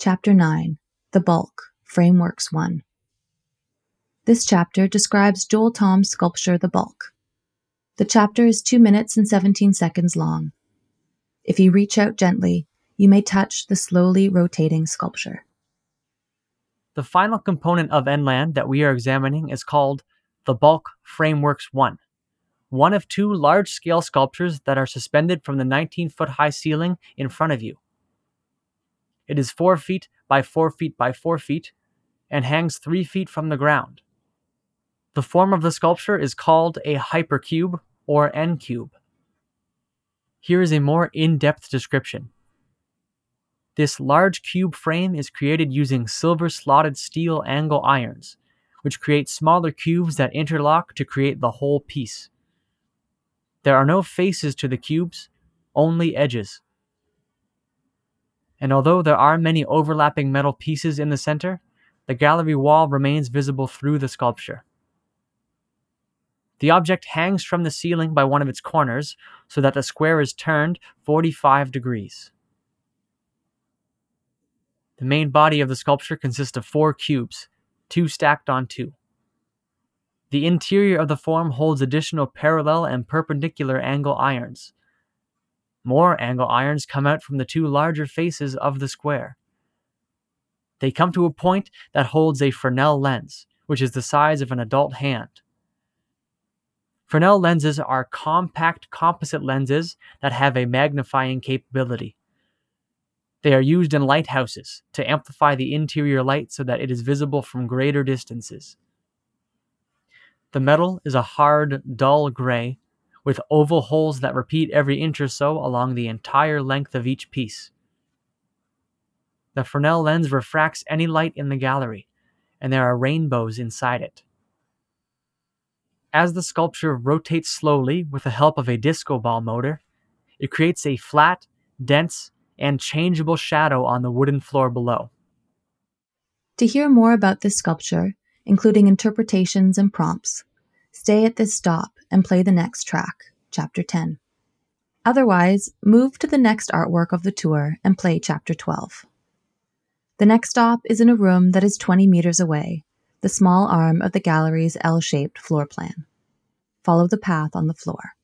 Chapter 9, The Bulk, Frameworks 1. This chapter describes Joel Thom's sculpture, The Bulk. The chapter is 2 minutes and 17 seconds long. If you reach out gently, you may touch the slowly rotating sculpture. The final component of NLAND that we are examining is called The Bulk Frameworks 1, one of two large-scale sculptures that are suspended from the 19-foot-high ceiling in front of you. It is 4 feet by 4 feet by 4 feet and hangs 3 feet from the ground. The form of the sculpture is called a hypercube or N-cube. Here is a more in-depth description. This large cube frame is created using silver-slotted steel angle irons, which create smaller cubes that interlock to create the whole piece. There are no faces to the cubes, only edges. And although there are many overlapping metal pieces in the center, the gallery wall remains visible through the sculpture. The object hangs from the ceiling by one of its corners so that the square is turned 45 degrees. The main body of the sculpture consists of 4 cubes, 2 stacked on 2. The interior of the form holds additional parallel and perpendicular angle irons. More angle irons come out from the 2 larger faces of the square. They come to a point that holds a Fresnel lens, which is the size of an adult hand. Fresnel lenses are compact composite lenses that have a magnifying capability. They are used in lighthouses to amplify the interior light so that it is visible from greater distances. The metal is a hard, dull gray, with oval holes that repeat every inch or so along the entire length of each piece. The Fresnel lens refracts any light in the gallery, and there are rainbows inside it. As the sculpture rotates slowly with the help of a disco ball motor, it creates a flat, dense, and changeable shadow on the wooden floor below. To hear more about this sculpture, including interpretations and prompts, stay at this stop and play the next track, Chapter 10. Otherwise, move to the next artwork of the tour and play Chapter 12. The next stop is in a room that is 20 meters away, the small arm of the gallery's L-shaped floor plan. Follow the path on the floor.